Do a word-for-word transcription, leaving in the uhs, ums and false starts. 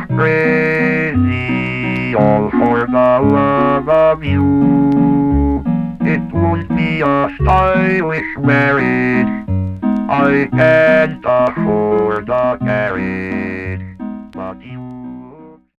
crazy, all for the love of you. It won't be a stylish marriage, I can't afford a carriage, but you